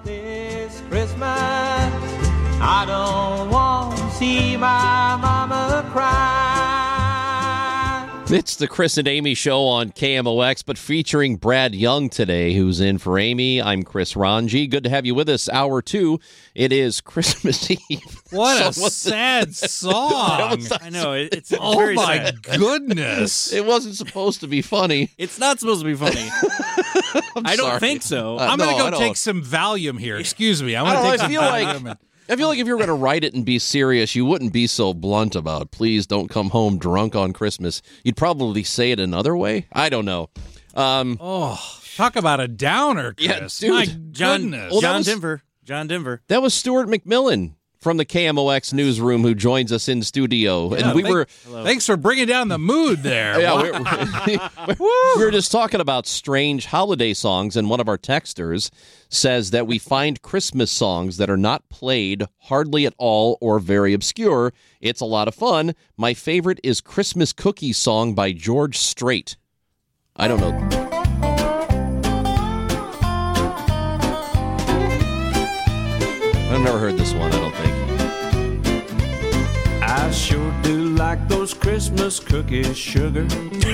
This Christmas, I don't want to see my mama cry. It's the Chris and Amy show on KMOX, but featuring Brad Young today, who's in for Amy. I'm Chris Ranji. Good to have you with us. Hour 2. It is Christmas Eve. What a sad song. I know. It's oh, very my sad. goodness. It wasn't supposed to be funny. It's not supposed to be funny. I don't sorry. think so. I'm going no, to go take some Valium here. Excuse me. I'm I going don't to know, take some Valium. I feel like if you were going to write it and be serious, you wouldn't be so blunt about, please don't come home drunk on Christmas. You'd probably say it another way. I don't know. Talk about a downer, Chris. Yeah, dude. My John goodness. Well, John Denver. John Denver. That was Stuart McMillan from the KMOX newsroom who joins us in studio. And we were... Thanks for bringing down the mood there. Yeah, we were just talking about strange holiday songs, and one of our texters says that we find Christmas songs that are not played hardly at all or very obscure. It's a lot of fun. My favorite is Christmas Cookie Song by George Strait. I don't know. I've never heard this one, I don't think. I sure do like those Christmas cookies, sugar.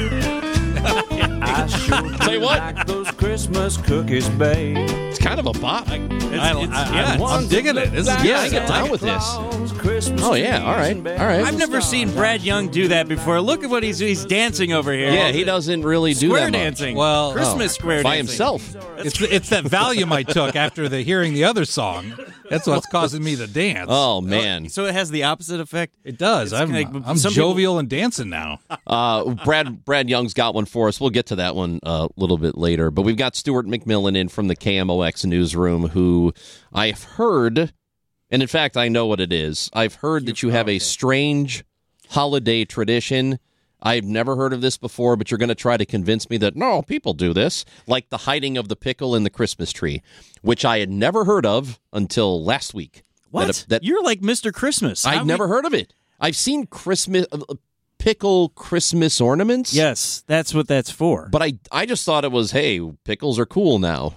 I sure Say do what? like those Christmas cookies, babe. It's kind of a bop. I'm digging it. This is Yeah, I good. get down with this. Christmas Oh, yeah, all right, all right. I've never seen Brad Young do that before. Look at what he's dancing over here. Yeah, he doesn't really do Square that much. dancing. Well, Christmas square By dancing. himself. It's that Valium I took after hearing the other song. That's what's causing me to dance. Oh, man. So it has the opposite effect. It does. It's I'm like some jovial and dancing now. Brad Young's got one for us. We'll get to that one a little bit later. But we've got Stuart McMillan in from the KMOX newsroom, who I've heard, and in fact, I know what it is. I've heard that you have a strange holiday tradition. I've never heard of this before, but you're going to try to convince me that, no, people do this, like the hiding of the pickle in the Christmas tree, which I had never heard of until last week. What? You're like Mr. Christmas. I'd never heard of it. I've seen pickle Christmas ornaments. Yes, that's what that's for. But I just thought it was, hey, pickles are cool now.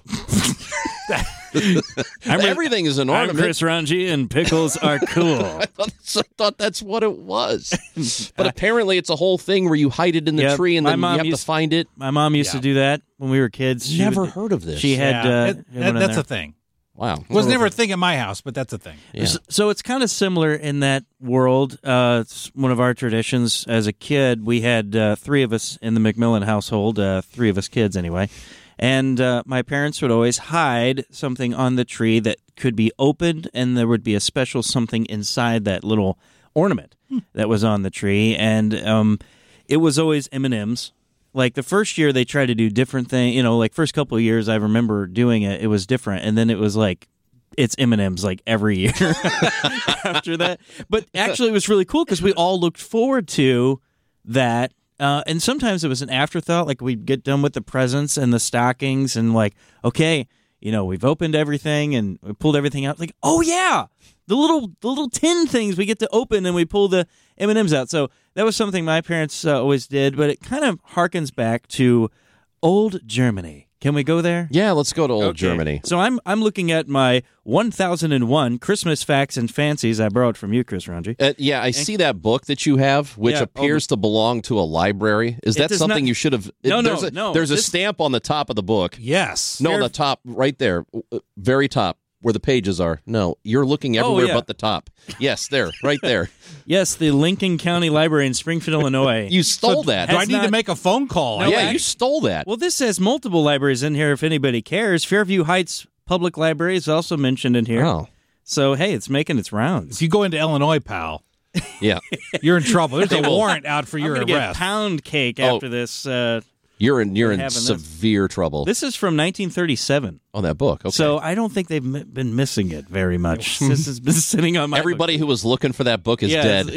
Everything is an ornament. I'm Chris Ranji, and pickles are cool. I thought that's what it was. But apparently it's a whole thing where you hide it in the Yep, tree and my then you mom have to find it. My mom used to do that when we were kids. She Never would- heard of this. She had one in that's there. a thing. Wow. It was never a thing at my house, but that's a thing. Yeah. So it's kind of similar in that world. It's one of our traditions. As a kid, we had 3 of us in the McMillan household, 3 of us kids anyway. And my parents would always hide something on the tree that could be opened, and there would be a special something inside that little ornament that was on the tree. And it was always M&Ms. Like the first year they tried to do different things, like first couple of years I remember doing it, it was different. And then it was like, it's M&Ms like every year after that. But actually it was really cool because we all looked forward to that. And sometimes it was an afterthought, like we'd get done with the presents and the stockings and like, okay, we've opened everything and we pulled everything out. Like, oh yeah, the little tin things we get to open and we pull the M&Ms out. So that was something my parents always did, but it kind of harkens back to old Germany. Can we go there? Yeah, let's go to old Germany. So I'm looking at my 1001 Christmas Facts and Fancies I borrowed from you, Chris Ranji. Yeah, I see that book that you have, which appears to belong to a library. Is that something you should have? No. There's a stamp on the top of the book. Yes. No, on the top, right there, very top, where the pages are. No, you're looking everywhere but the top. Yes, there, right there. Yes, the Lincoln County Library in Springfield, Illinois. You stole that. Do I need to make a phone call? No, Yeah, you stole that. Well, this says multiple libraries in here if anybody cares. Fairview Heights Public Library is also mentioned in here. Oh. So, hey, it's making its rounds. If you go into Illinois, pal, Yeah. you're in trouble. There's a warrant out for I'm your gonna get arrest. pound cake after this. You're in having severe trouble. This is from 1937. Oh, that book. Okay. So I don't think they've been missing it very much. This has been sitting on my Everybody who was looking for that book is dead.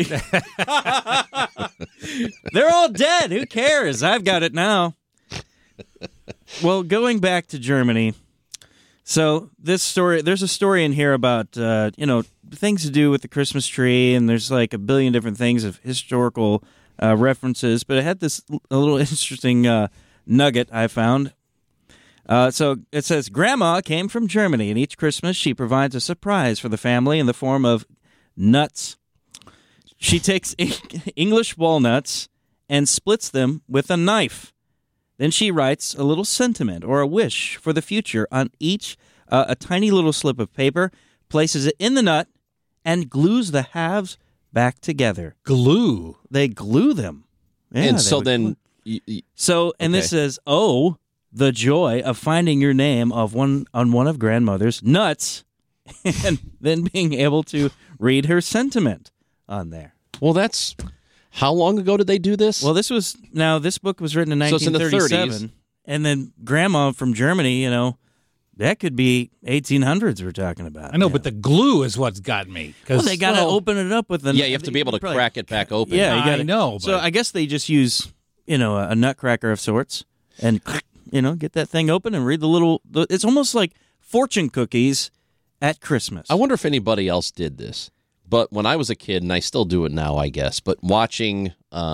They're all dead. Who cares? I've got it now. Well, going back to Germany. So there's a story in here about, things to do with the Christmas tree, and there's like a billion different things of historical references, but it had a little interesting nugget I found. So it says, Grandma came from Germany, and each Christmas she provides a surprise for the family in the form of nuts. She takes English walnuts and splits them with a knife. Then she writes a little sentiment or a wish for the future on each a tiny little slip of paper, places it in the nut, and glues the halves back together. Glue. They glue them. Yeah, and they so would then, So, and this Okay. says, oh, the joy of finding your name on one of grandmother's nuts and then being able to read her sentiment on there. well, that's how long ago did they do this? Well, this book was written in So it's in the 1937. And then grandma from Germany, that could be 1800s we're talking about. I know, but the glue is what's got me. Well, they got to open it up with the yeah, you have to be able to crack it back open. Yeah, you got I know, So but- I guess they just use, a nutcracker of sorts and, get that thing open and read it's almost like fortune cookies at Christmas. I wonder if anybody else did this. But when I was a kid, and I still do it now, I guess, but watching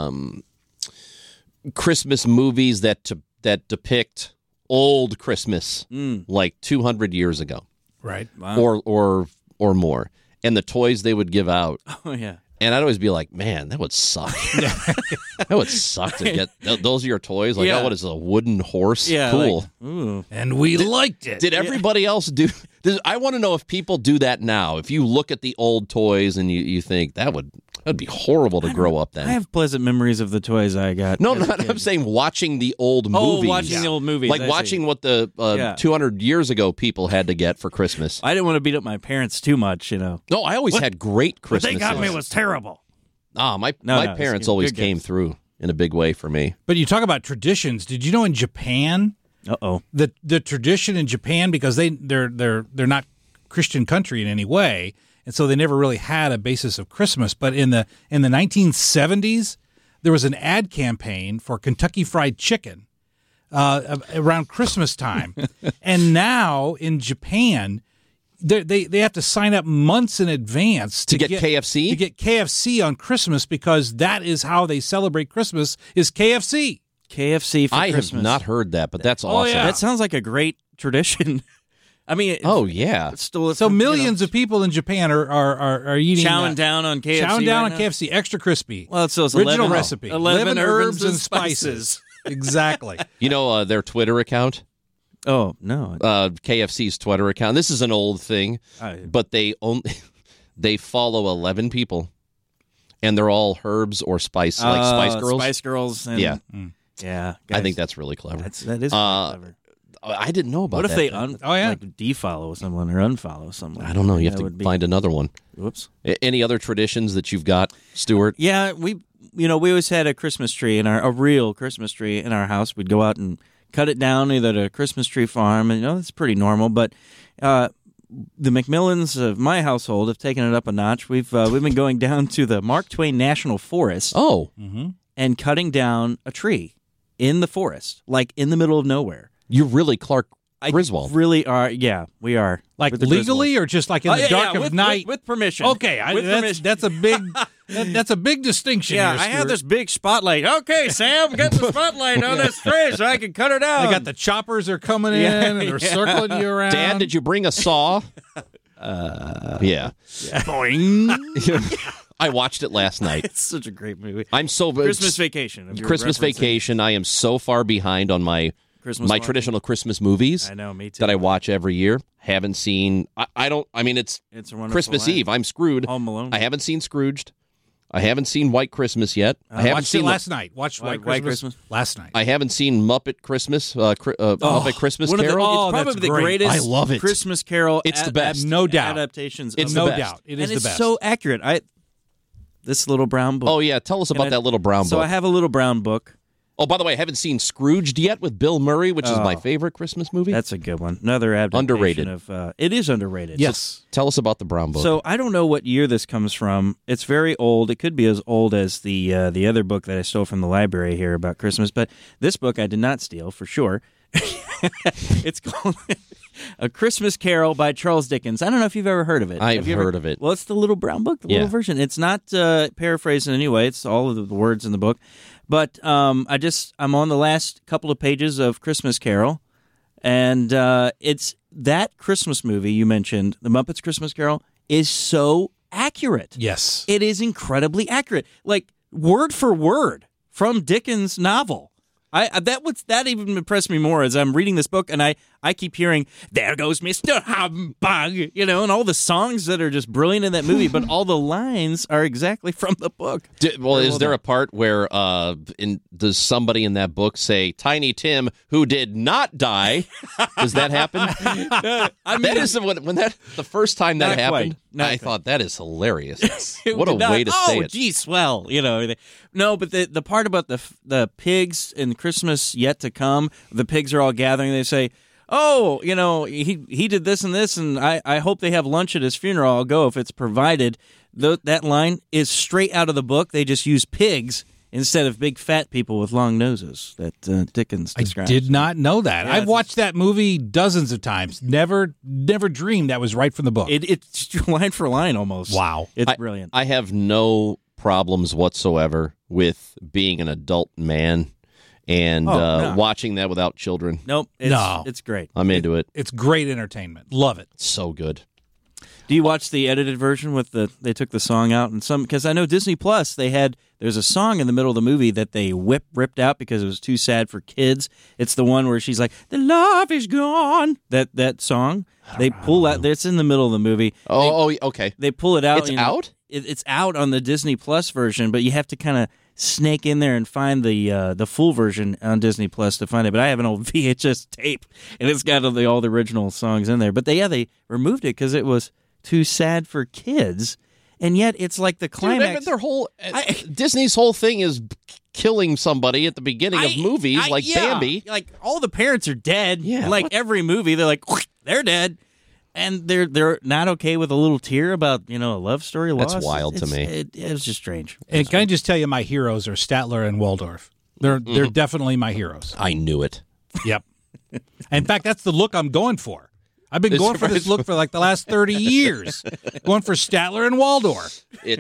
Christmas movies that depict old Christmas, like 200 years ago, Right. Wow. or more, and the toys they would give out, Oh, yeah. and I'd always be like, "Man, that would suck. That would suck to get those are your toys. Like, Yeah. oh, what is it, a wooden horse? Yeah. Cool. like, ooh. And we liked it. Did everybody else do? I want to know if people do that now. If you look at the old toys and you think that'd be horrible to grow up then. I have pleasant memories of the toys I got. No, as a not. kid. I'm saying watching the old Oh, movies. watching the old movies. like I see. watching what the Yeah. 200 years ago people had to get for Christmas. I didn't want to beat up my parents too much, No, I always had great Christmases. was terrible. My No, my it's parents good always gifts. came through in a big way for me. But you talk about traditions. Did you know in Japan, Uh-oh. the tradition in Japan, because they're not Christian country in any way, and so they never really had a basis of Christmas. But in the 1970s, there was an ad campaign for Kentucky Fried Chicken around Christmas time, and now in Japan, they have to sign up months in advance To get KFC? to get KFC on Christmas, because that is how they celebrate Christmas is KFC. KFC for I Christmas. have not heard that, but that's awesome. yeah. That sounds like a great tradition. I mean, Oh yeah. it's still So millions of people in Japan are eating chowing down on KFC. chowing down right on now. KFC, extra crispy. Well, it's those original 11 recipe, 11 herbs and spices. Exactly. You know their Twitter account, Oh no! KFC's Twitter account. This is an old thing, but they follow 11 people, and they're all herbs or spice girls. Spice Girls. And, Yeah. yeah. I think that's really clever. that is Uh, clever. I didn't know about What if that. they yeah. like defollow someone or unfollow someone? I don't know. You have That to would be- find another one. Whoops. Any other traditions that you've got, Stuart? Yeah, we always had a Christmas tree a real Christmas tree in our house. We'd go out and cut it down either at a Christmas tree farm, and that's pretty normal. But the McMillans of my household have taken it up a notch. We've been going down to the Mark Twain National Forest Oh, and cutting down a tree in the forest, like in the middle of nowhere. you're really Clark Griswold. Really are? Yeah, we are. Like With the legally, Griswolds. or just like in the dark of with, night? with permission. Okay, with that's permission. that's a big that's a big distinction. Yeah, here, I have Stuart. this big spotlight. Okay, Sam, get the spotlight on this tree so I can cut it out. They got the choppers are coming in Yeah, and they're circling you around. Dad, did you bring a saw? Yeah. Boing. I watched it last night. It's such a great movie. I'm so Christmas Vacation. if you're Christmas referencing Vacation. I am so far behind on my Christmas my watching. traditional Christmas movies I know, me too. that I watch every year. Haven't seen. I don't. I mean, it's It's a Wonderful Christmas Life. Eve. I'm screwed. Home Alone. I haven't seen Scrooged. I haven't seen White Christmas yet. I haven't Watched it seen last night. Watched White White Christmas, Christmas? last night. I haven't seen Muppet Christmas. Muppet Christmas One of the, Carol. Oh, it's probably that's the great. greatest I love it. Christmas Carol. It's the best. No doubt. Adaptations. It's of the no best. doubt. It is and the it's best. so accurate. This little brown book. Oh yeah, tell us about And that little brown So book. I have a little brown book. Oh, by the way, I haven't seen Scrooged yet with Bill Murray, which is my favorite Christmas movie. That's a good one. Another adaptation Underrated. of. It is underrated. yes. Tell us about the brown book. So I don't know what year this comes from. It's very old. It could be as old as the other book that I stole from the library here about Christmas, but this book I did not steal for sure. It's called A Christmas Carol by Charles Dickens. I don't know if you've ever heard of it. I've Have you ever- heard of it. Well, it's the little brown book, the Yeah. little version. It's not paraphrased in any way. It's all of the words in the book. But I'm on the last couple of pages of Christmas Carol, And it's that Christmas movie you mentioned, The Muppets Christmas Carol, is so accurate. Yes. It is incredibly accurate, like word for word from Dickens' novel. That even impressed me more as I'm reading this book, and I keep hearing, "There goes Mr. Humbug," and all the songs that are just brilliant in that movie, but all the lines are exactly from the book. Is there a part where does somebody in that book say Tiny Tim, who did not die? Does that happen? That is when the first time that happened. I thought that is hilarious. What a way to say it. Oh, gee, swell. No, but the part about the pigs and Christmas yet to come, the pigs are all gathering. They say, "Oh, he did this and this, and I hope they have lunch at his funeral. I'll go if it's provided." That line is straight out of the book. They just use pigs instead of big fat people with long noses that Dickens describes. I did not know that. Yeah, I've watched that movie dozens of times. Never dreamed that was right from the book. It's line for line almost. Wow. It's brilliant. I have no problems whatsoever with being an adult man and watching that without children. Nope. It's great. I'm into it. It's great entertainment. Love it. So good. Do you watch the edited version with they took the song out and because I know Disney Plus there's a song in the middle of the movie that they ripped out because it was too sad for kids. It's the one where she's like, "The love is gone." That song they pull out. It's in the middle of the movie. Okay. They pull it out. It's out. It's out on the Disney Plus version, but you have to kind of snake in there and find the full version on Disney Plus to find it. But I have an old VHS tape, and it's got all the original songs in there. But they removed it because it was too sad for kids, and yet it's like the climax. Dude, their whole Disney's whole thing is killing somebody at the beginning of movies, like Bambi. Like all the parents are dead. Yeah, like every movie, they're like they're dead, and they're not okay with a little tear about a love story loss. That's wild to me. It was just strange. And can I just tell you, my heroes are Statler and Waldorf. They're definitely my heroes. I knew it. Yep. In fact, that's the look I'm going for. I've been going for this look for like the last 30 years. Going for Statler and Waldorf.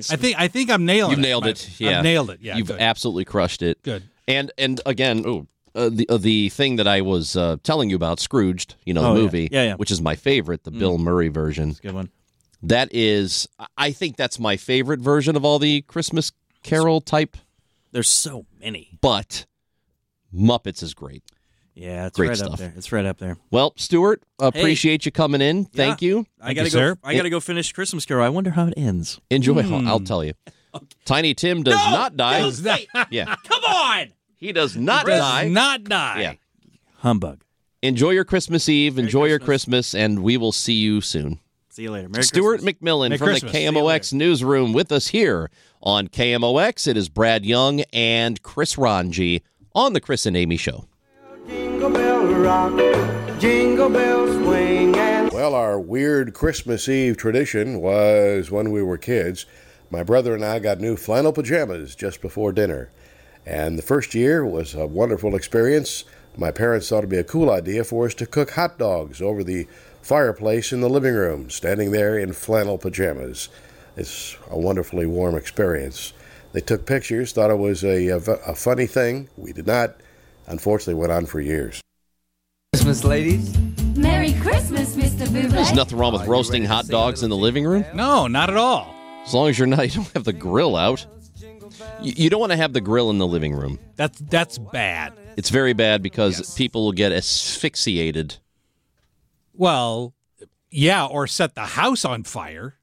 I think I'm nailing it. You nailed it. Yeah. I've nailed it. Yeah. You've absolutely crushed it. Good. And again, the thing that I was telling you about, Scrooged, the movie, which is my favorite, the Bill Murray version. That's a good one. That is, I think that's my favorite version of all the Christmas Carol type. There's so many. But Muppets is great. Yeah, it's great right stuff. up there. It's right up there. Well, Stuart, appreciate you coming in. Thank you. I gotta go finish Christmas Carol. I wonder how it ends. Enjoy. I'll tell you. Tiny Tim does not die. Yeah. Come on. He does not die. Does not die. Yeah. Humbug. Enjoy your Christmas Eve. Enjoy your Christmas, and we will see you soon. See you later. Merry Stuart Christmas. McMillan Merry from Christmas. the KMOX newsroom with us here on KMOX. It is Brad Young and Chris Ranji on the Chris and Amy Show. Jingle bell rock, jingle bell swing, and Well, our weird Christmas Eve tradition was when we were kids, my brother and I got new flannel pajamas just before dinner. And the first year was a wonderful experience. My parents thought it'd be a cool idea for us to cook hot dogs over the fireplace in the living room, standing there in flannel pajamas. It's a wonderfully warm experience. They took pictures, thought it was a funny thing. We did not. Unfortunately, went on for years. Christmas, ladies. Merry Christmas, Mr. Buble. There's nothing wrong with roasting hot dogs in the living room. No, not at all. As long as you don't have the grill out. You don't want to have the grill in the living room. That's bad. It's very bad because people will get asphyxiated. Well, yeah, or set the house on fire.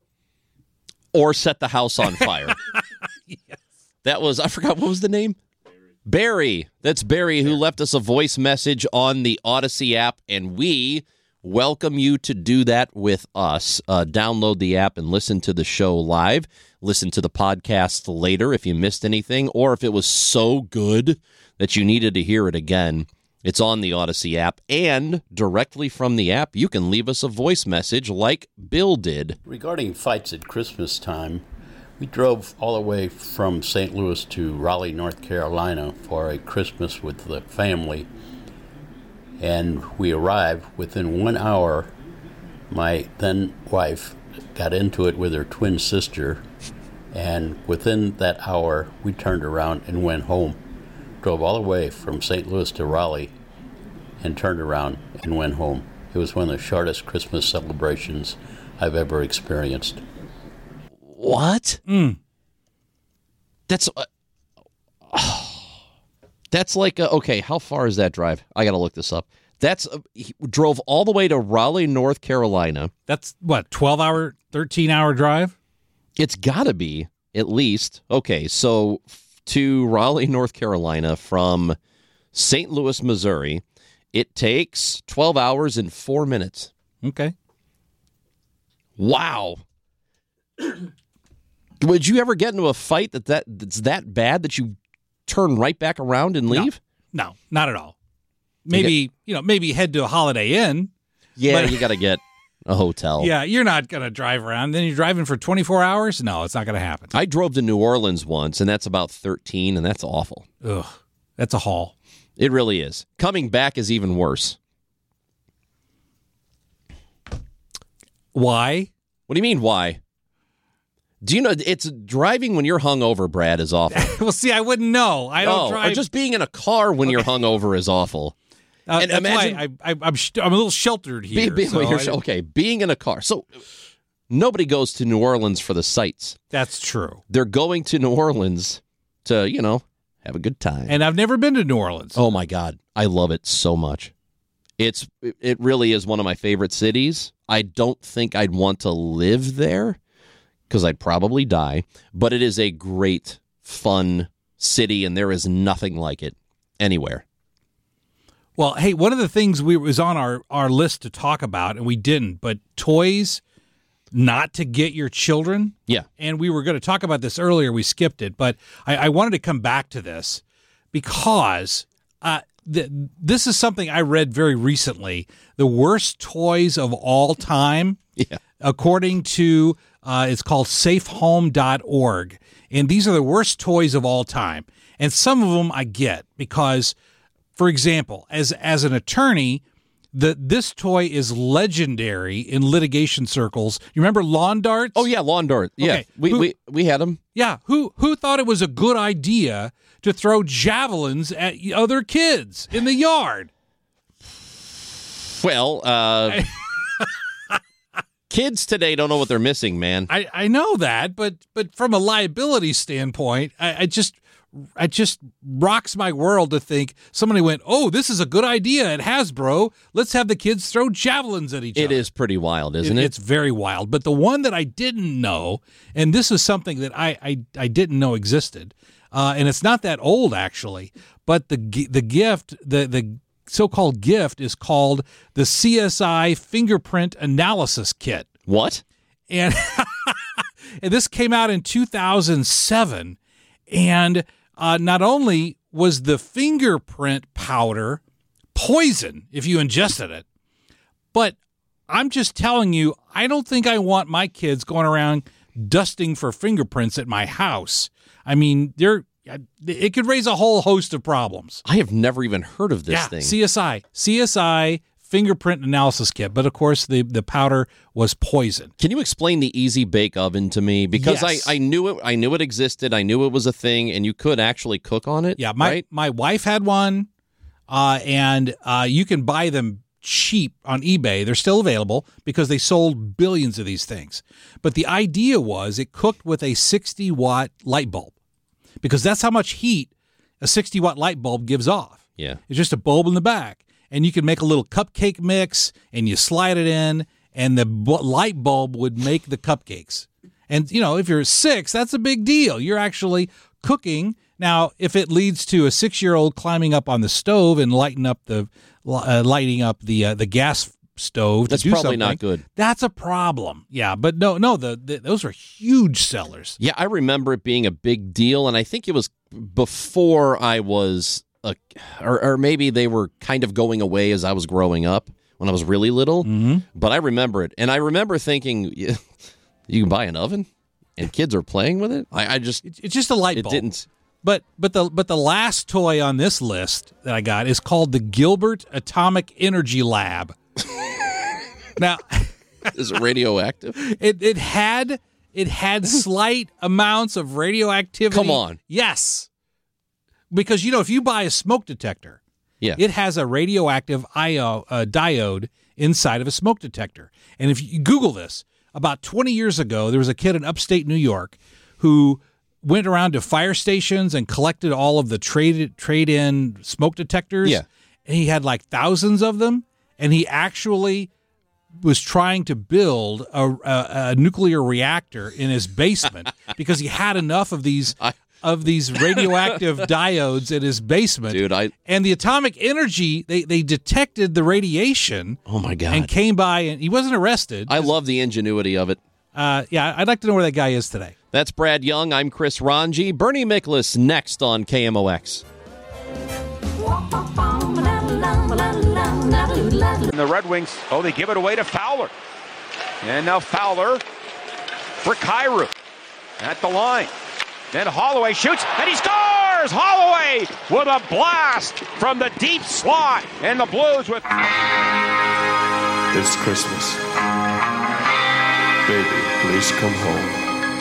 Or set the house on fire. Yes. That was, I forgot, what was the name? Barry. That's Barry who left us a voice message on the Odyssey app, and we welcome you to do that with us. Download the app and listen to the show live. Listen to the podcast later if you missed anything, or if it was so good that you needed to hear it again. It's on the Odyssey app, and directly from the app, you can leave us a voice message like Bill did. Regarding fights at Christmas time, we drove all the way from St. Louis to Raleigh, North Carolina for a Christmas with the family. And we arrived within 1 hour. My then wife got into it with her twin sister. And within that hour, we turned around and went home. Drove all the way from St. Louis to Raleigh. and turned around and went home. It was one of the shortest Christmas celebrations I've ever experienced. What? That's like okay. How far is that drive? I got to look this up. He drove all the way to Raleigh, North Carolina. That's what, 12-hour, 13-hour drive? It's got to be at least. Okay, so to Raleigh, North Carolina from St. Louis, Missouri, it takes 12 hours and 4 minutes. Okay. Wow. Would you ever get into a fight that's that bad that you turn right back around and leave? No, not at all. Maybe head to a Holiday Inn. Yeah, you got to get a hotel. Yeah, you're not going to drive around. Then you're driving for 24 hours? No, it's not going to happen. I drove to New Orleans once, and that's about 13, and that's awful. Ugh, that's a haul. It really is. Coming back is even worse. Why? What do you mean, why? Do you know it's driving when you're hungover, Brad, is awful. Well, see, I wouldn't know. I don't drive. Or just being in a car when you're hungover is awful. And imagine why I'm a little sheltered here. Being in a car. So nobody goes to New Orleans for the sights. That's true. They're going to New Orleans to, have a good time. And I've never been to New Orleans. Oh, my God. I love it so much. It really is one of my favorite cities. I don't think I'd want to live there because I'd probably die. But it is a great, fun city, and there is nothing like it anywhere. Well, hey, one of the things was on our list to talk about, and we didn't, but toys not to get your children. Yeah. And we were going to talk about this earlier. We skipped it, but I wanted to come back to this because this is something I read very recently. The worst toys of all time, according to, it's called safehome.org. And these are the worst toys of all time. And some of them I get because, for example, as an attorney, this toy is legendary in litigation circles. You remember lawn darts? Oh, yeah, lawn darts. Yeah, okay. we had them. Yeah, who thought it was a good idea to throw javelins at other kids in the yard? Well, kids today don't know what they're missing, man. I know that, but from a liability standpoint, I just rocks my world to think somebody went, oh, this is a good idea at Hasbro. Let's have the kids throw javelins at each other. It is pretty wild, isn't it? It's very wild. But the one that I didn't know, and this is something that I didn't know existed, and it's not that old actually, but the gift, the so-called gift is called the CSI Fingerprint Analysis Kit. What? And, and this came out in 2007, and not only was the fingerprint powder poison if you ingested it, but I'm just telling you, I don't think I want my kids going around dusting for fingerprints at my house. I mean, it could raise a whole host of problems. I have never even heard of this thing. CSI Fingerprint Analysis Kit, but of course the powder was poison. Can you explain the Easy Bake Oven to me? Because yes. I knew it existed. I knew it was a thing, and you could actually cook on it. Yeah, right? my wife had one, and you can buy them cheap on eBay. They're still available because they sold billions of these things. But the idea was it cooked with a 60-watt light bulb because that's how much heat a 60-watt light bulb gives off. Yeah. It's just a bulb in the back. And you can make a little cupcake mix, and you slide it in, and the light bulb would make the cupcakes. And, if you're 6, that's a big deal. You're actually cooking. Now, if it leads to a 6-year-old climbing up on the stove and lighting up the gas stove that's to do probably something, not good. That's a problem. Yeah, but no, those are huge sellers. Yeah, I remember it being a big deal, and I think it was before I was... or maybe they were kind of going away as I was growing up when I was really little. Mm-hmm. But I remember it, and I remember thinking, you can buy an oven, and kids are playing with it. It's just a light bulb. It didn't. But the last toy on this list that I got is called the Gilbert Atomic Energy Lab. Now, is it radioactive? It had slight amounts of radioactivity. Come on. Yes. Because, if you buy a smoke detector Yeah. It has a radioactive diode inside of a smoke detector. And if you Google this, about 20 years ago, there was a kid in upstate New York who went around to fire stations and collected all of the trade-in smoke detectors. Yeah. And he had like thousands of them. And he actually was trying to build a nuclear reactor in his basement because he had enough of these radioactive diodes in his basement. Dude, and the atomic energy, they detected the radiation. Oh my God. And came by, and he wasn't arrested. I love the ingenuity of it. Yeah, I'd like to know where that guy is today. That's Brad Young. I'm Chris Ranji. Bernie Miklasz next on KMOX. And the Red Wings, they give it away to Fowler. And now Fowler for Kyrou at the line. Then Holloway shoots, and he scores! Holloway with a blast from the deep slot. And the Blues with... It's Christmas. Baby, please come home.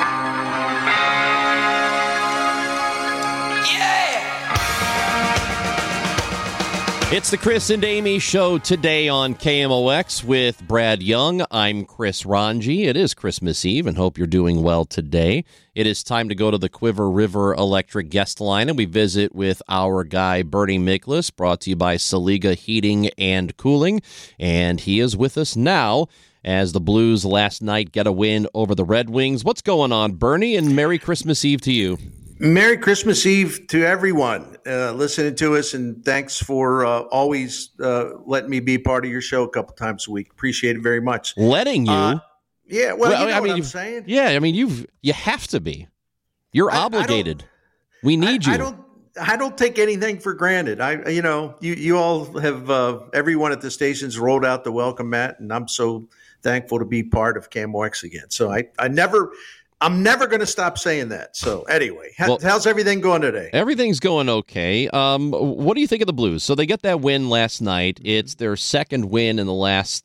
It's the Chris and Amy Show today on KMOX with Brad Young. I'm Chris Ranji. It is Christmas Eve, and hope you're doing well today. It is time to go to the Quiver River Electric guest line, and we visit with our guy, Bernie Miklasz, brought to you by Saliga Heating and Cooling. And he is with us now as the Blues last night get a win over the Red Wings. What's going on, Bernie? And Merry Christmas Eve to you. Merry Christmas Eve to everyone listening to us, and thanks for always letting me be part of your show a couple times a week. Appreciate it very much. Letting you? Yeah, well, you know what I'm saying? Yeah, I mean, you have to be. You're obligated. We need you. I don't take anything for granted. You all have everyone at the stations rolled out the welcome mat, and I'm so thankful to be part of KMOX again. So I'm never going to stop saying that. So anyway, how's everything going today? Everything's going okay. What do you think of the Blues? So they get that win last night. It's their second win in the last,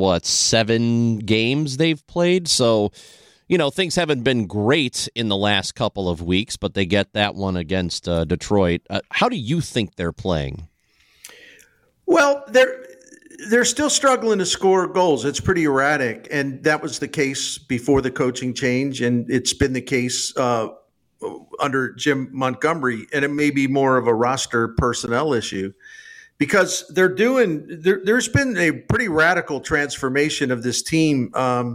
7 games they've played. So, things haven't been great in the last couple of weeks, but they get that one against Detroit. How do you think they're playing? Well, they're still struggling to score goals. It's pretty erratic, and that was the case before the coaching change, and it's been the case under Jim Montgomery, and it may be more of a roster personnel issue because there's been a pretty radical transformation of this team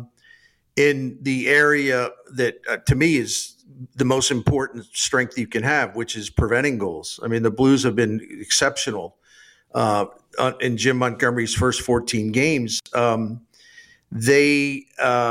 in the area that to me is the most important strength you can have, which is preventing goals. I mean, the Blues have been exceptional in Jim Montgomery's first 14 games. They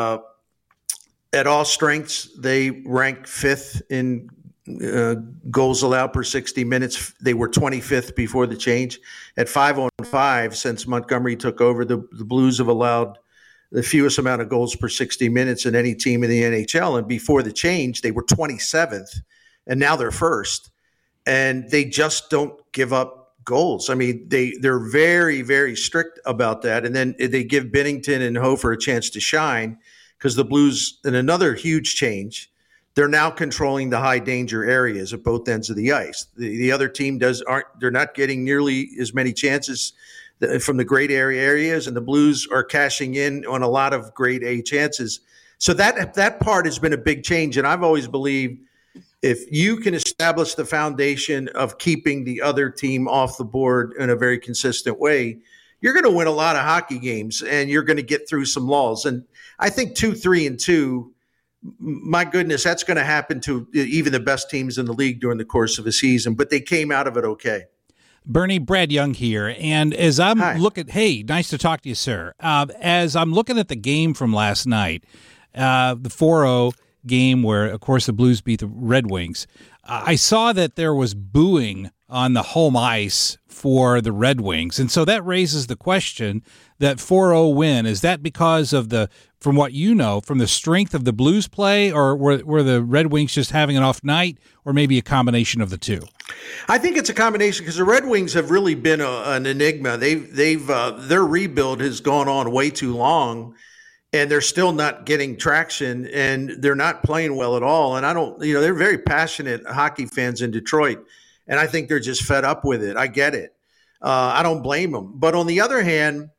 at all strengths, they ranked 5th in goals allowed per 60 minutes. They were 25th before the change. At 5-on-5, since Montgomery took over, the Blues have allowed the fewest amount of goals per 60 minutes in any team in the NHL. And before the change, they were 27th, and now they're first. And they just don't give up goals. I mean, they're very, very strict about that. And then they give Binnington and Hofer a chance to shine because the Blues, in another huge change, they're now controlling the high danger areas at both ends of the ice. The other team they're not getting nearly as many chances from the grade area areas, and the Blues are cashing in on a lot of grade A chances. So that part has been a big change. And I've always believed if you can establish the foundation of keeping the other team off the board in a very consistent way, you're going to win a lot of hockey games and you're going to get through some lulls. And I think 2-3-2, my goodness, that's going to happen to even the best teams in the league during the course of a season, but they came out of it okay. Bernie, Brad Young here. And as I'm hey, nice to talk to you, sir. As I'm looking at the game from last night, the 4-0 game where, of course, the Blues beat the Red Wings, I saw that there was booing on the home ice for the Red Wings. And so that raises the question, that 4-0 win, is that because of from what you know, from the strength of the Blues play, or were the Red Wings just having an off night, or maybe a combination of the two? I think it's a combination because the Red Wings have really been an enigma. Their rebuild has gone on way too long, and they're still not getting traction, and they're not playing well at all. And they're very passionate hockey fans in Detroit, and I think they're just fed up with it. I get it. I don't blame them. But on the other hand,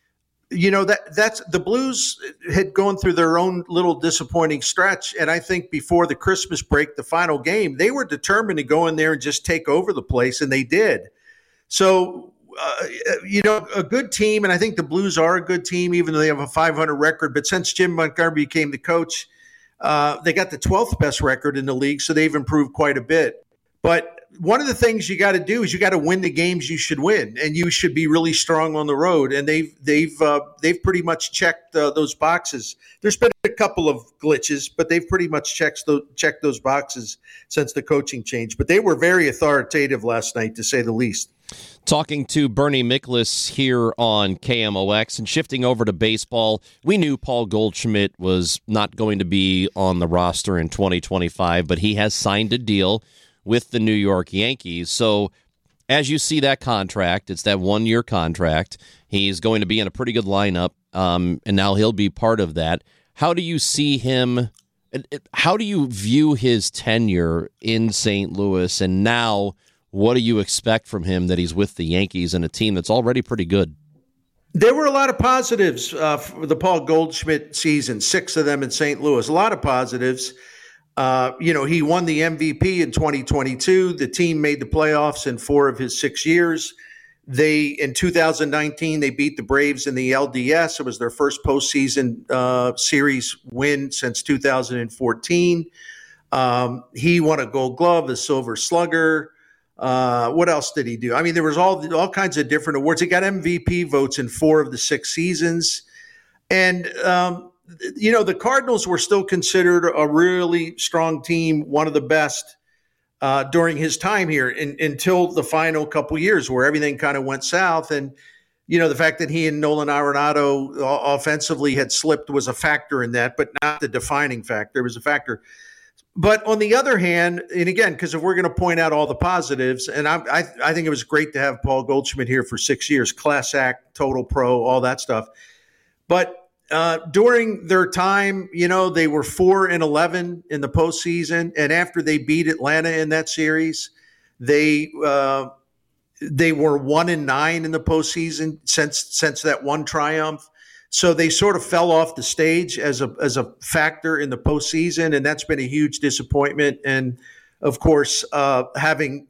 that's the Blues had gone through their own little disappointing stretch. And I think before the Christmas break, the final game, they were determined to go in there and just take over the place, and they did. So, a good team, and I think the Blues are a good team, even though they have a 500 record. But since Jim Montgomery became the coach, they got the 12th best record in the league, so they've improved quite a bit. But one of the things you got to do is you got to win the games you should win, and you should be really strong on the road. And they've pretty much checked those boxes. There's been a couple of glitches, but they've pretty much checked those boxes since the coaching change. But they were very authoritative last night, to say the least. Talking to Bernie Miklasz here on KMOX, and shifting over to baseball, we knew Paul Goldschmidt was not going to be on the roster in 2025, but he has signed a deal with the New York Yankees. So as you see that contract, it's that 1-year contract. He's going to be in a pretty good lineup, and now he'll be part of that. How do you see him? How do you view his tenure in St. Louis, and now what do you expect from him that he's with the Yankees and a team that's already pretty good? There were a lot of positives for the Paul Goldschmidt season, 6 of them in St. Louis. A lot of positives. He won the MVP in 2022. The team made the playoffs in 4 of his 6 years. In 2019, they beat the Braves in the LDS. It was their first postseason series win since 2014. He won a Gold Glove, a Silver Slugger. What else did he do? I mean, there was all kinds of different awards. He got MVP votes in 4 of the 6 seasons. And, the Cardinals were still considered a really strong team, one of the best during his time here until the final couple years where everything kind of went south. And, the fact that he and Nolan Arenado offensively had slipped was a factor in that, but not the defining factor. It was a factor. But on the other hand, and again, because if we're going to point out all the positives, and I think it was great to have Paul Goldschmidt here for 6 years, class act, total pro, all that stuff. But during their time, they were 4-11 in the postseason, and after they beat Atlanta in that series, they were 1-9 in the postseason since that one triumph. So they sort of fell off the stage as a factor in the postseason, and that's been a huge disappointment. And of course, having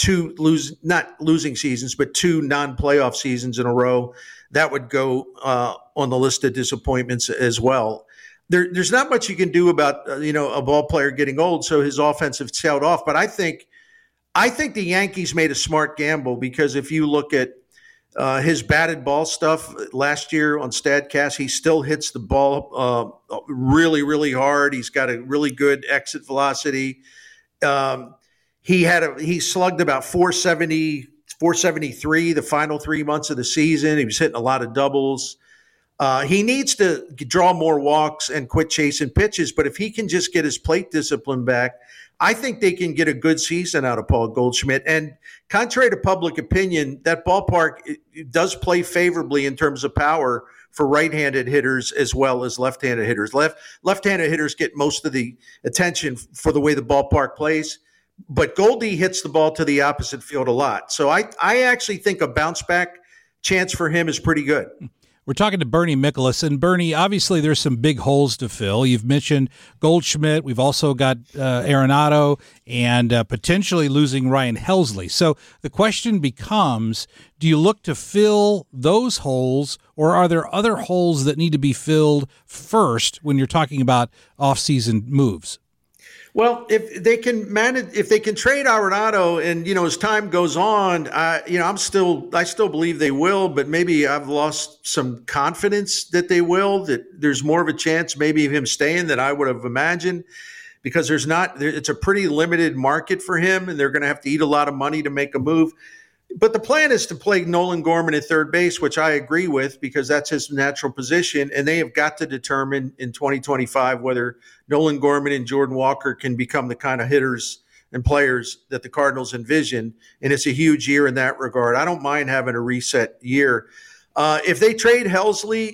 not losing seasons, but 2 non-playoff seasons in a row, that would go on the list of disappointments as well. There's not much you can do about a ball player getting old, so his offense has tailed off. But I think the Yankees made a smart gamble, because if you look at his batted ball stuff last year on StatCast, he still hits the ball really, really hard. He's got a really good exit velocity. He slugged about 470. 473 the final 3 months of the season. He was hitting a lot of doubles. He needs to draw more walks and quit chasing pitches, but if he can just get his plate discipline back, I think they can get a good season out of Paul Goldschmidt. And contrary to public opinion, that ballpark it does play favorably in terms of power for right-handed hitters as well as left-handed hitters. Left-handed hitters get most of the attention for the way the ballpark plays. But Goldie hits the ball to the opposite field a lot. So I actually think a bounce-back chance for him is pretty good. We're talking to Bernie Miklasz. And Bernie, obviously there's some big holes to fill. You've mentioned Goldschmidt. We've also got Arenado and potentially losing Ryan Helsley. So the question becomes, do you look to fill those holes, or are there other holes that need to be filled first when you're talking about off-season moves? Well, if they can trade Arenado, and as time goes on, I still believe they will, but maybe I've lost some confidence that they will. That there's more of a chance maybe of him staying than I would have imagined, because it's a pretty limited market for him, and they're going to have to eat a lot of money to make a move. But the plan is to play Nolan Gorman at third base, which I agree with, because that's his natural position. And they have got to determine in 2025 whether Nolan Gorman and Jordan Walker can become the kind of hitters and players that the Cardinals envision. And it's a huge year in that regard. I don't mind having a reset year. If they trade Helsley,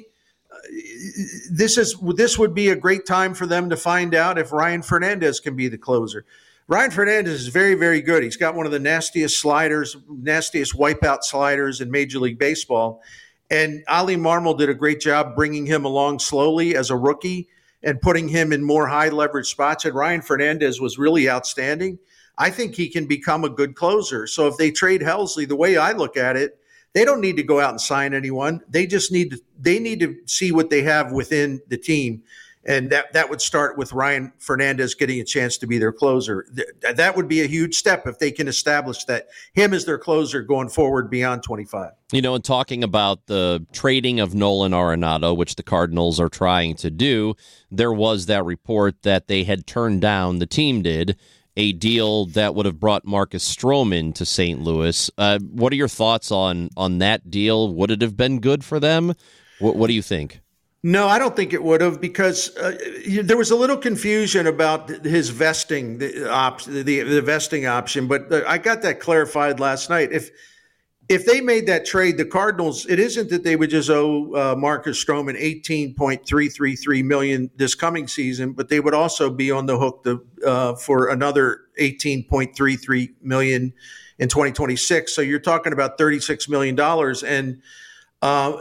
this would be a great time for them to find out if Ryan Fernandez can be the closer. Ryan Fernandez is very, very good. He's got one of the nastiest wipeout sliders in Major League Baseball. And Ali Marmol did a great job bringing him along slowly as a rookie and putting him in more high leverage spots. And Ryan Fernandez was really outstanding. I think he can become a good closer. So if they trade Helsley, the way I look at it, they don't need to go out and sign anyone. They need to see what they have within the team. And that would start with Ryan Fernandez getting a chance to be their closer. That would be a huge step if they can establish that him as their closer going forward beyond 25. You know, in talking about the trading of Nolan Arenado, which the Cardinals are trying to do, there was that report that they had turned down, the team did, a deal that would have brought Marcus Stroman to St. Louis. What are your thoughts on that deal? Would it have been good for them? What do you think? No, I don't think it would have, because there was a little confusion about his vesting, the vesting option. But I got that clarified last night. If they made that trade, the Cardinals, it isn't that they would just owe Marcus Stroman $18.333 million this coming season, but they would also be on the hook for another $18.33 million in 2026. So you're talking about $36 million, and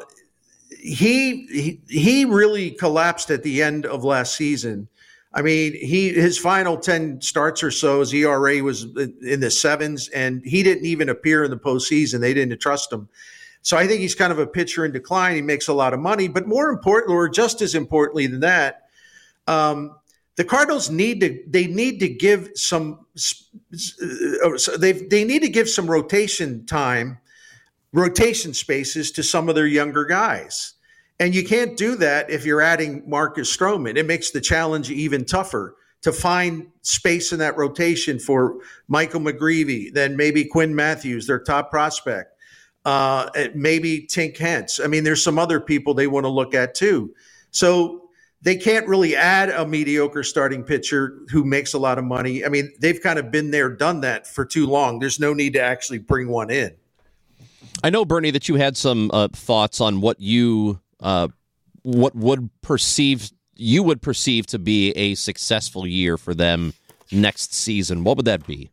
he really collapsed at the end of last season. I mean, his final 10 starts or so, his ERA was in the sevens, and he didn't even appear in the postseason. They didn't trust him. So I think he's kind of a pitcher in decline. He makes a lot of money, but more important, or just as importantly than that, the Cardinals need to give some rotation spaces to some of their younger guys. And you can't do that if you're adding Marcus Stroman. It makes the challenge even tougher to find space in that rotation for Michael McGreevy, then maybe Quinn Matthews, their top prospect, maybe Tink Hence. I mean, there's some other people they want to look at too. So they can't really add a mediocre starting pitcher who makes a lot of money. I mean, they've kind of been there, done that for too long. There's no need to actually bring one in. I know, Bernie, that you had some thoughts on what you would perceive to be a successful year for them next season. What would that be?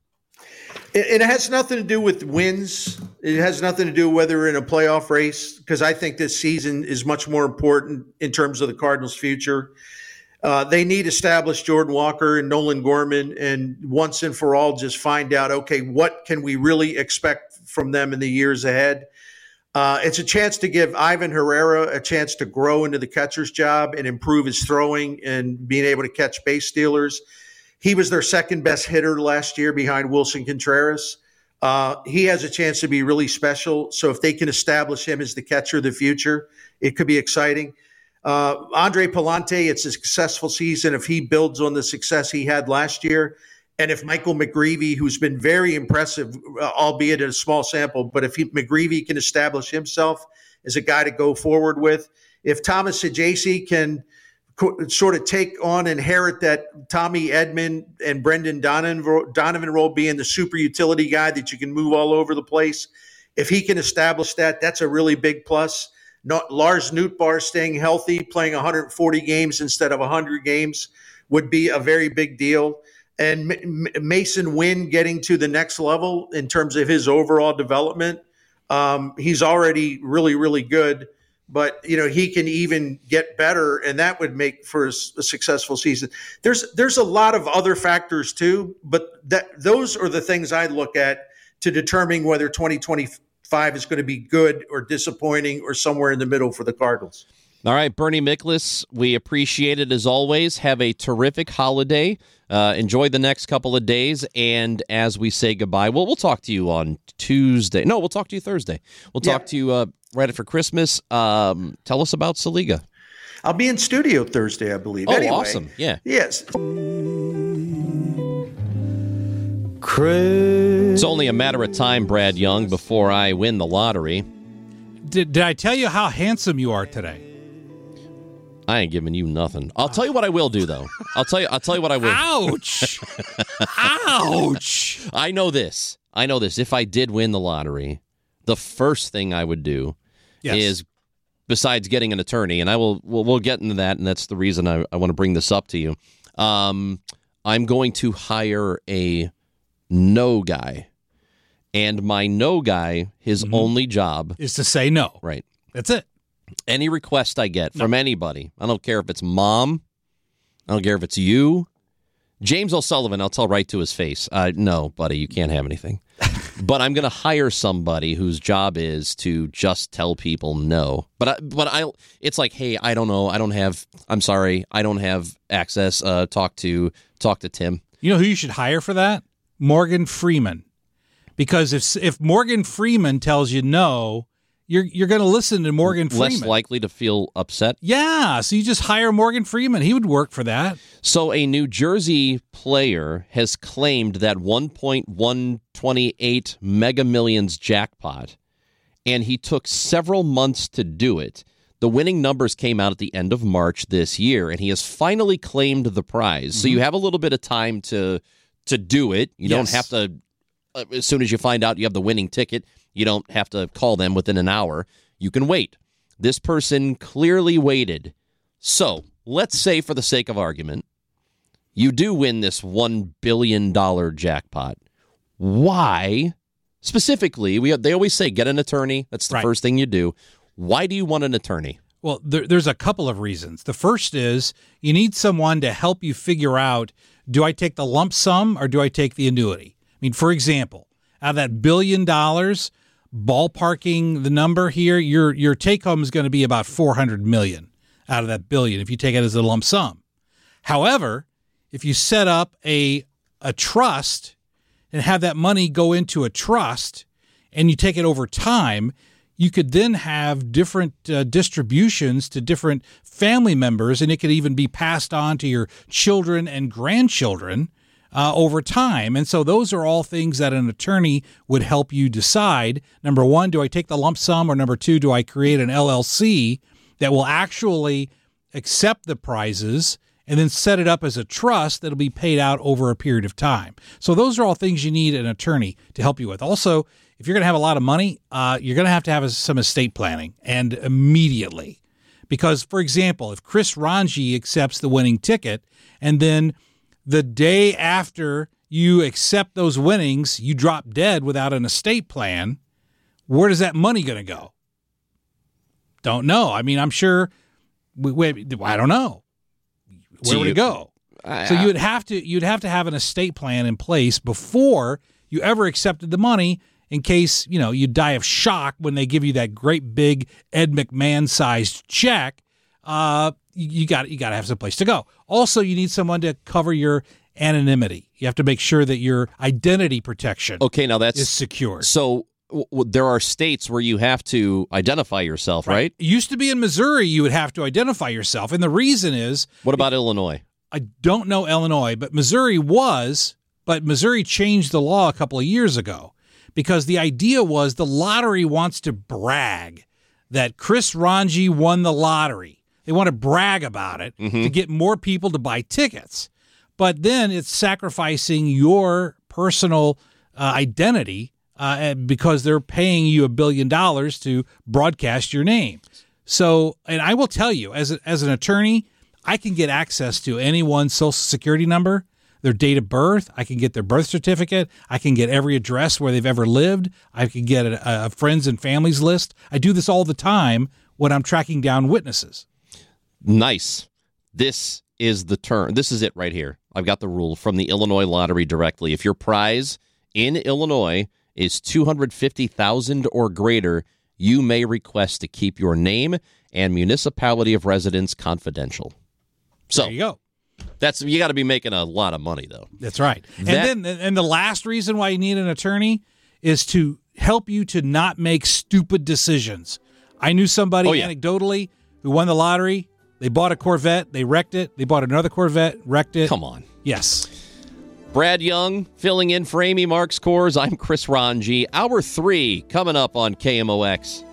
It has nothing to do with wins. It has nothing to do whether we're in a playoff race, because I think this season is much more important in terms of the Cardinals' future. They need established Jordan Walker and Nolan Gorman, and once and for all just find out, okay, what can we really expect from them in the years ahead? It's a chance to give Ivan Herrera a chance to grow into the catcher's job and improve his throwing and being able to catch base stealers. He was their second best hitter last year behind Wilson Contreras. He has a chance to be really special. So if they can establish him as the catcher of the future, it could be exciting. Andre Palante, it's a successful season if he builds on the success he had last year. And if Michael McGreevy, who's been very impressive, albeit in a small sample, but if McGreevy can establish himself as a guy to go forward with, if Thomas Saggese can sort of inherit that Tommy Edman and Brendan Donovan role, being the super utility guy that you can move all over the place, if he can establish that, that's a really big plus. Lars Nootbaar staying healthy, playing 140 games instead of 100 games would be a very big deal. And Mason Wynn getting to the next level in terms of his overall development. He's already really, really good, but he can even get better, and that would make for a successful season. There's a lot of other factors too, but those are the things I look at to determine whether 2025 is going to be good or disappointing or somewhere in the middle for the Cardinals. All right, Bernie Miklasz, we appreciate it as always. Have a terrific holiday. Enjoy the next couple of days, and as we say goodbye, we'll talk to you on Tuesday. No, we'll talk to you Thursday. We'll talk to you right after Christmas. Tell us about Saliga. I'll be in studio Thursday, I believe. Oh, anyway, awesome. Yeah. Yes. It's only a matter of time, Brad Young, before I win the lottery. Did I tell you how handsome you are today? I ain't giving you nothing. I'll tell you what I will do, though. I'll tell you what I will. Ouch! Ouch! I know this. If I did win the lottery, the first thing I would do is, besides getting an attorney, and we'll get into that, and that's the reason I want to bring this up to you. I'm going to hire a no guy. And my no guy, his only job is to say no. Right. That's it. Any request I get from anybody, I don't care if it's mom, I don't care if it's you, James O'Sullivan, I'll tell right to his face, no, buddy, you can't have anything. But I'm going to hire somebody whose job is to just tell people no. But it's like, hey, I don't know, I'm sorry, I don't have access. Talk to Tim. You know who you should hire for that? Morgan Freeman. Because if Morgan Freeman tells you no, you're going to listen to Morgan Freeman. Less likely to feel upset? Yeah, so you just hire Morgan Freeman. He would work for that. So a New Jersey player has claimed that 1.128 Mega Millions jackpot, and he took several months to do it. The winning numbers came out at the end of March this year, and he has finally claimed the prize. So you have a little bit of time to do it. You don't have to... as soon as you find out you have the winning ticket, you don't have to call them within an hour. You can wait. This person clearly waited. So let's say, for the sake of argument, you do win this $1 billion jackpot. Why? Specifically, they always say get an attorney. That's the first thing you do. Why do you want an attorney? Well, there's a couple of reasons. The first is you need someone to help you figure out, do I take the lump sum or do I take the annuity? I mean, for example, out of that $1 billion, ballparking the number here, your take home is going to be about $400 million out of that $1 billion if you take it as a lump sum. However, if you set up a trust and have that money go into a trust and you take it over time, you could then have different distributions to different family members, and it could even be passed on to your children and grandchildren over time. And so those are all things that an attorney would help you decide. Number one, do I take the lump sum? Or number two, do I create an LLC that will actually accept the prizes and then set it up as a trust that'll be paid out over a period of time? So those are all things you need an attorney to help you with. Also, if you're going to have a lot of money, you're going to have some estate planning, and immediately. Because, for example, if Chris Ranji accepts the winning ticket and then the day after you accept those winnings, you drop dead without an estate plan, where is that money going to go? Don't know. I mean, I'm sure. I don't know. Where would it go? So you'd have to have an estate plan in place before you ever accepted the money, in case you die of shock when they give you that great big Ed McMahon sized check. You got to have some place to go. Also, you need someone to cover your anonymity. You have to make sure that your identity protection is secure. So there are states where you have to identify yourself, right? It used to be in Missouri you would have to identify yourself. And the reason is... What about Illinois? I don't know Illinois, but Missouri changed the law a couple of years ago because the idea was the lottery wants to brag that Chris Ranji won the lottery. They want to brag about it to get more people to buy tickets. But then it's sacrificing your personal identity because they're paying you $1 billion to broadcast your name. So, and I will tell you, as an attorney, I can get access to anyone's social security number, their date of birth. I can get their birth certificate. I can get every address where they've ever lived. I can get a friends and families list. I do this all the time when I'm tracking down witnesses. Nice. This is the term. This is it right here. I've got the rule from the Illinois Lottery directly. If your prize in Illinois is $250,000 or greater, you may request to keep your name and municipality of residence confidential. So there you go. You got to be making a lot of money, though. That's right. And the last reason why you need an attorney is to help you to not make stupid decisions. I knew somebody anecdotally who won the lottery. They bought a Corvette. They wrecked it. They bought another Corvette, wrecked it. Come on. Yes. Brad Young filling in for Amy Marks Kors. I'm Chris Ranji. Hour 3 coming up on KMOX.